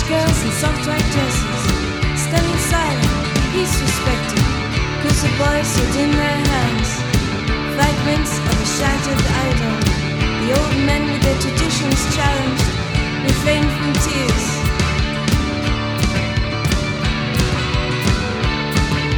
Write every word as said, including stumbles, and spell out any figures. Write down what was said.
girls in soft white dresses, standing silent, peace respected, crucible boys hold in their hands fragments of a shattered idol. The old men with their traditions